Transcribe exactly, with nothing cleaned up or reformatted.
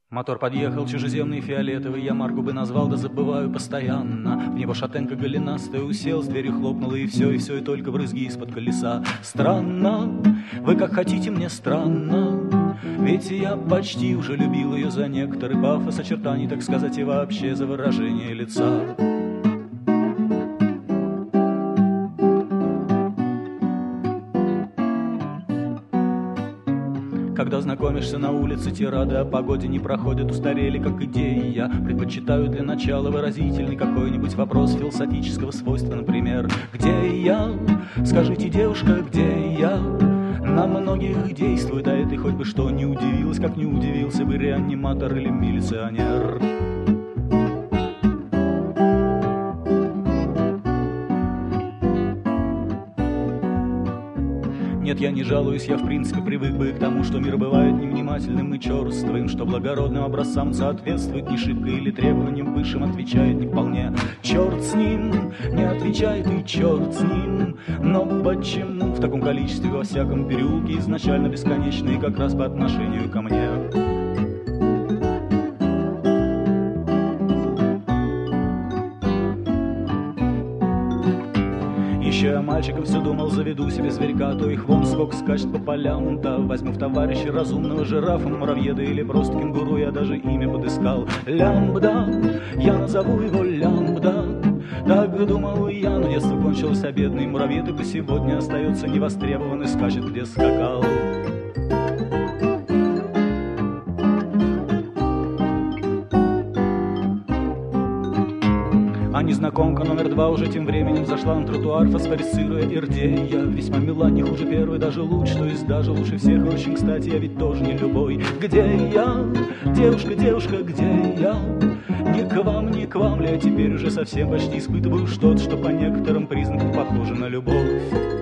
Мотор подъехал чужеземный фиолетовый, я марку бы назвал, да забываю постоянно. В него шатенка голенастая усел, с дверью хлопнула, и все, и все, и только брызги из-под колеса. Странно, вы как хотите, мне странно, ведь я почти уже любил ее за некоторый пафос очертаний, так сказать, и вообще за выражение лица. Когда знакомишься на улице, тирады о погоде не проходят, устарели как идеи. Я предпочитаю для начала выразительный какой-нибудь вопрос философического свойства, например: где я? Скажите, девушка, где я? На многих действует, а это хоть бы что не удивилась, как не удивился бы реаниматор или милиционер. Нет, я не жалуюсь, я в принципе привык бы к тому, что мир бывает невнимательным и черствым, что благородным образцам соответствует не шибко или требованиям высшим отвечает не вполне. Черт с ним, не отвечает и черт с ним, но почему в таком количестве во всяком переулке изначально бесконечные как раз по отношению ко мне? Еще я мальчиком все думал, заведу себе зверька, то их вон сколько скачет по полям, да возьму в товарищи разумного жирафа, муравьеда или просто кенгуру, я даже имя подыскал. Лямбда, я назову его Лямбда. Так думал я, но детство кончилось, а бедный муравьед и по сегодня остается невостребован и скачет, где скакал. А незнакомка номер два уже тем временем зашла на тротуар, фосфорицируя ирдея. Весьма мила, не хуже первой, даже лучше, то есть даже лучше всех. И очень кстати, я ведь тоже не любой. Где я? Девушка, девушка, где я? Не к вам, не к вам ли, я теперь уже совсем почти испытываю что-то, что по некоторым признакам похоже на любовь.